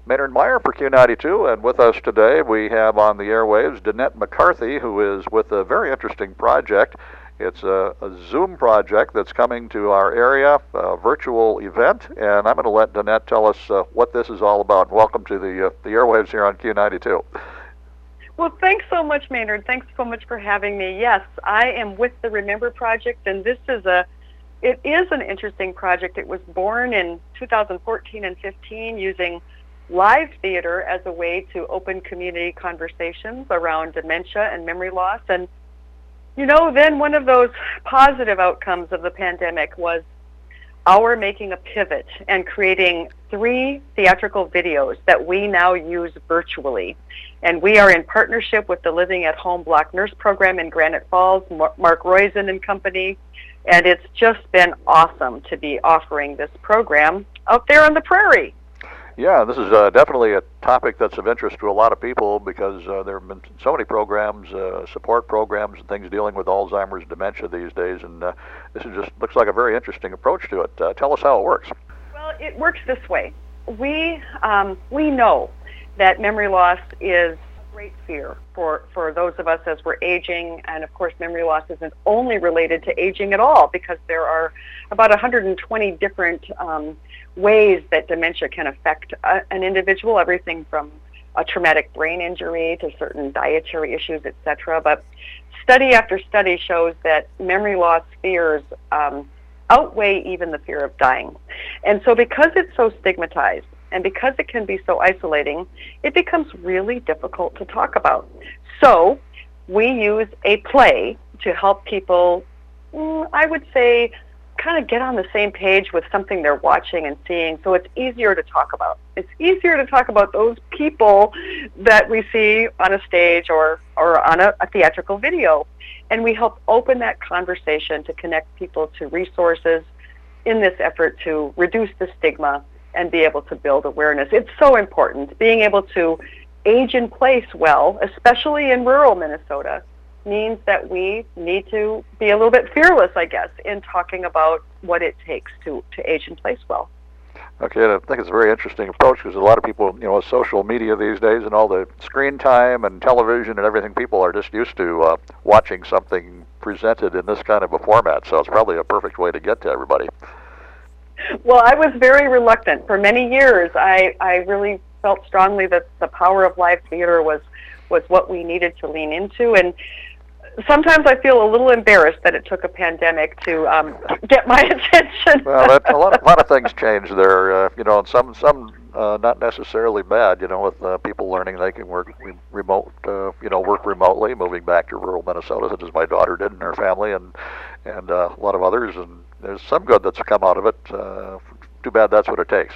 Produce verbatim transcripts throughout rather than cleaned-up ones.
Maynard Meyer for Q ninety-two, and with us today we have on the airwaves Danette McCarthy, who is with a very interesting project. It's a, a Zoom project that's coming to our area, a virtual event, and I'm going to let Danette tell us uh, what this is all about. Welcome to the, uh, the airwaves here on Q ninety-two. Well, thanks so much, Maynard. Thanks so much for having me. Yes, I am with the Remember Project, and this is a, it is an interesting project. It was born in two thousand fourteen and fifteen using live theater as a way to open community conversations around dementia and memory loss. And you know, then one of those positive outcomes of the pandemic was our making a pivot and creating three theatrical videos that we now use virtually. And we are in partnership with the Living at Home Block Nurse Program in Granite Falls, Mark Roizen and company. And it's just been awesome to be offering this program out there on the prairie. Yeah, this is uh, definitely a topic that's of interest to a lot of people because uh, there have been so many programs, uh, support programs and things dealing with Alzheimer's dementia these days, and uh, this is just looks like a very interesting approach to it. Uh, tell us how it works. Well, it works this way. We, um, we know that memory loss is a great fear for, for those of us as we're aging, and of course memory loss isn't only related to aging at all because there are about one hundred twenty different um, ways that dementia can affect a, an individual, everything from a traumatic brain injury to certain dietary issues, et cetera. But study after study shows that memory loss fears um, outweigh even the fear of dying. And so because it's so stigmatized and because it can be so isolating, it becomes really difficult to talk about. So we use a play to help people, mm, I would say, kind of get on the same page with something they're watching and seeing, so it's easier to talk about. It's easier to talk about those people that we see on a stage or, or on a, a theatrical video. And we help open that conversation to connect people to resources in this effort to reduce the stigma and be able to build awareness. It's so important. Being able to age in place well, especially in rural Minnesota, means that we need to be a little bit fearless, I guess, in talking about what it takes to, to age in place well. Okay, I think it's a very interesting approach because a lot of people, you know, with social media these days and all the screen time and television and everything, people are just used to uh, watching something presented in this kind of a format, so it's probably a perfect way to get to everybody. Well, I was very reluctant. For many years, I, I really felt strongly that the power of live theater was, was what we needed to lean into, and sometimes I feel a little embarrassed that it took a pandemic to um, get my attention. Well, that, a lot of a lot of things change there, uh, you know, and some some uh, not necessarily bad. You know, with uh, people learning they can work re- remote, uh, you know, work remotely, moving back to rural Minnesota, such as my daughter did and her family, and and uh, a lot of others. And there's some good that's come out of it. Uh, too bad that's what it takes.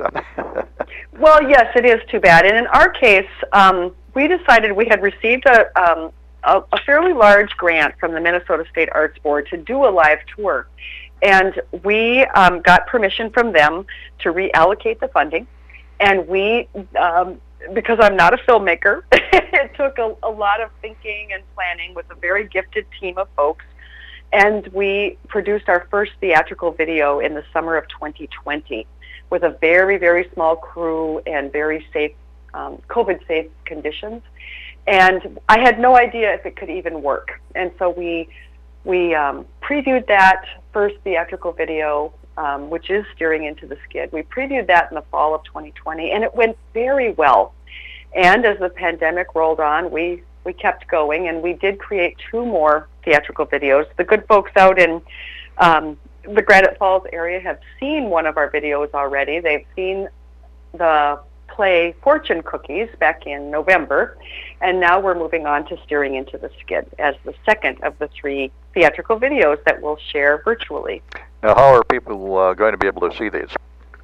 Well, yes, it is too bad. And in our case, um, we decided we had received a. Um, A, a fairly large grant from the Minnesota State Arts Board to do a live tour. And we um, got permission from them to reallocate the funding. And we, um, because I'm not a filmmaker, it took a, a lot of thinking and planning with a very gifted team of folks. And we produced our first theatrical video in the summer of twenty twenty with a very, very small crew and very safe, um, COVID-safe conditions. And I had no idea if it could even work. And so we we um, previewed that first theatrical video, um, which is Steering into the Skid. We previewed that in the fall of twenty twenty, and it went very well. And as the pandemic rolled on, we, we kept going, and we did create two more theatrical videos. The good folks out in um, the Granite Falls area have seen one of our videos already. They've seen the play Fortune Cookies back in November, and now we're moving on to Steering into the Skid as the second of the three theatrical videos that we'll share virtually. Now, how are people uh, going to be able to see these?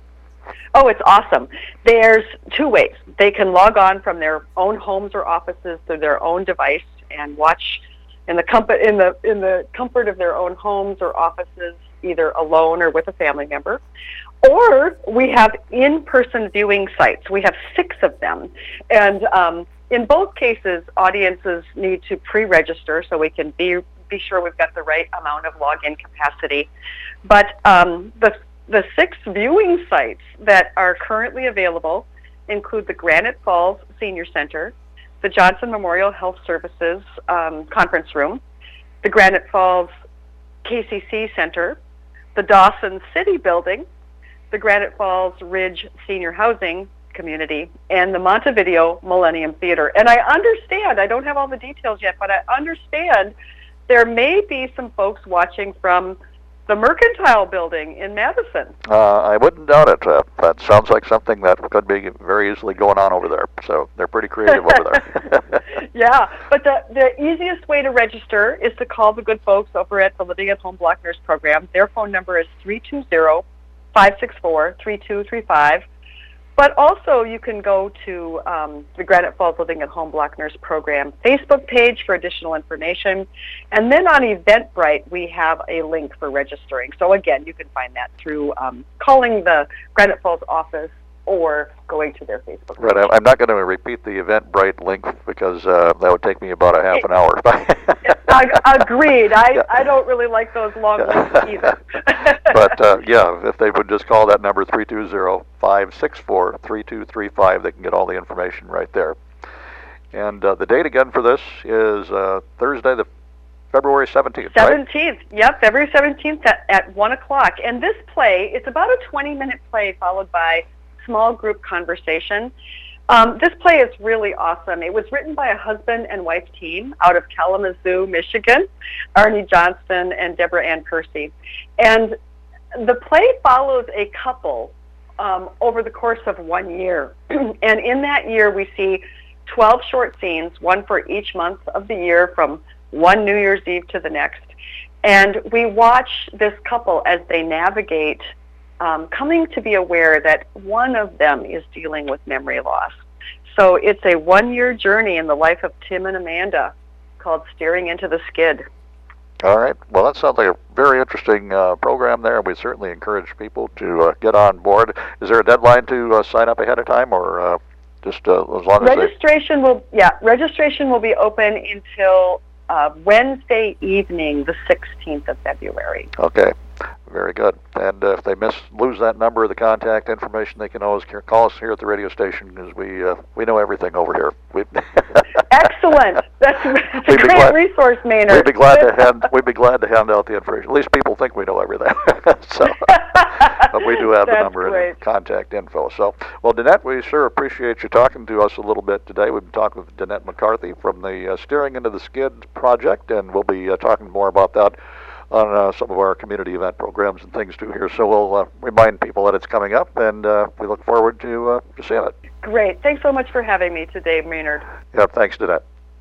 Oh, it's awesome. There's two ways. They can log on from their own homes or offices through their own device and watch in the comfort in the in the comfort of their own homes or offices, either alone or with a family member. Or we have in-person viewing sites. We have six of them. And um, in both cases, audiences need to pre-register so we can be be sure we've got the right amount of login capacity. But um, the the six viewing sites that are currently available include the Granite Falls Senior Center, the Johnson Memorial Health Services um, Conference Room, the Granite Falls K C C Center, the Dawson City Building, the Granite Falls Ridge Senior Housing Community, and the Montevideo Millennium Theater. And I understand, I don't have all the details yet, but I understand there may be some folks watching from the Mercantile Building in Madison. Uh, I wouldn't doubt it. Uh, that sounds like something that could be very easily going on over there. So they're pretty creative over there. Yeah, but the, the easiest way to register is to call the good folks over at the Living at Home Block Nurse Program. Their phone number is three two zero, five six four, three two three five. But also you can go to um, the Granite Falls Living at Home Block Nurse Program Facebook page for additional information. And then on Eventbrite, we have a link for registering. So again, you can find that through um, calling the Granite Falls office or going to their Facebook page. Right. I'm not going to repeat the Eventbrite link because uh, that would take me about a half an hour. Agreed. I, yeah. I don't really like those long links either. But uh, yeah, if they would just call that number three two zero, five six four, three two three five, they can get all the information right there. And uh, the date again for this is uh, Thursday, the February seventeenth, seventeenth, right? Yep, February seventeenth at, at one o'clock. And this play, it's about a twenty-minute play followed by small group conversation. Um, this play is really awesome. It was written by a husband and wife team out of Kalamazoo, Michigan, Arnie Johnston and Deborah Ann Kersey. And the play follows a couple um, over the course of one year. And in that year, we see twelve short scenes, one for each month of the year from one New Year's Eve to the next. And we watch this couple as they navigate Um, coming to be aware that one of them is dealing with memory loss. So it's a one-year journey in the life of Tim and Amanda called Steering into the Skid. All right. Well, that sounds like a very interesting uh, program there. We certainly encourage people to uh, get on board. Is there a deadline to uh, sign up ahead of time, or uh, just uh, as long as registration they... will yeah registration will be open until uh, Wednesday evening, the sixteenth of February. Okay. Very good. And uh, if they miss lose that number or the contact information, they can always call us here at the radio station because we uh, we know everything over here. We Excellent. That's, that's a great glad, resource, Maynard. We'd be glad to hand we'd be glad to hand out the information. At least people think we know everything. So, but we do have that's the number great. and contact info. So, well, Danette, we sure appreciate you talking to us a little bit today. We've been talking with Danette McCarthy from the uh, Steering into the Skid project, and we'll be uh, talking more about that on uh, some of our community event programs and things too here. So we'll uh, remind people that it's coming up, and uh, we look forward to, uh, to seeing it. Great. Thanks so much for having me today, Maynard. Yeah, thanks, Danette.